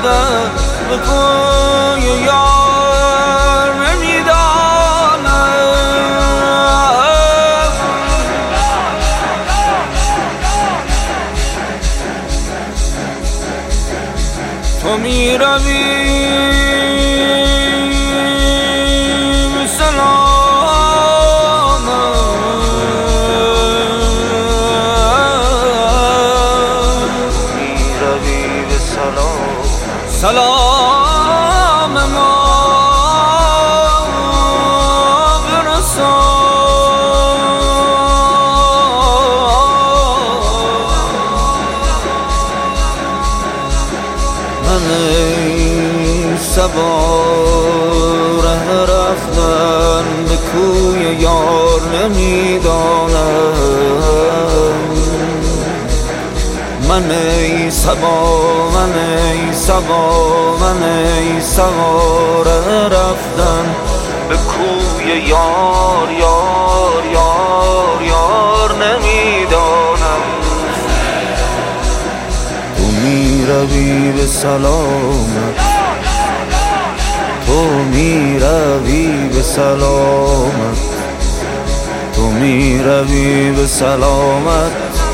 رفتن به کوی یار نمیدانم تو میروی به سلام میروی به سلام سلام ما من ای صبا ره رفتن به کوی یار نمیدانم من ای صبا من ای صبا من ای صبا ره رفتن به کوی یار یار یار یار نمیدانم تو میروی به سلامت تو میروی به سلامت تو میروی به سلامت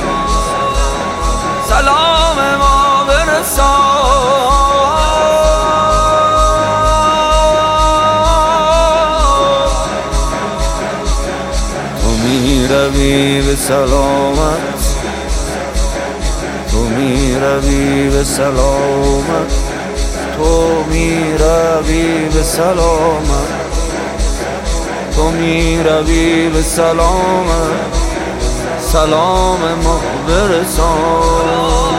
سلام ما برسان تو میروی به سلامت تو میروی به سلامت تو میروی به سلامت تو میروی به سلامت سلام ما برسان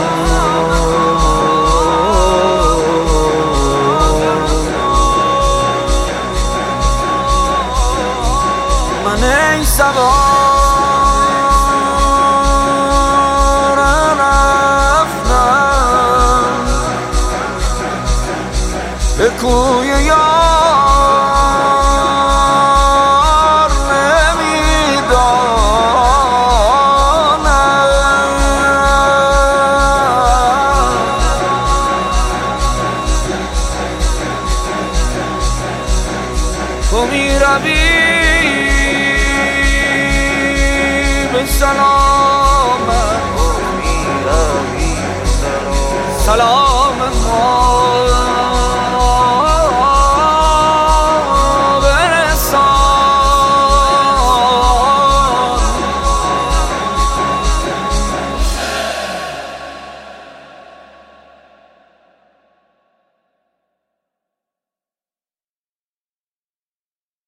من ای صبا به کوی یار نمیدانم تو میروی به سلامت میروی به سلام سلام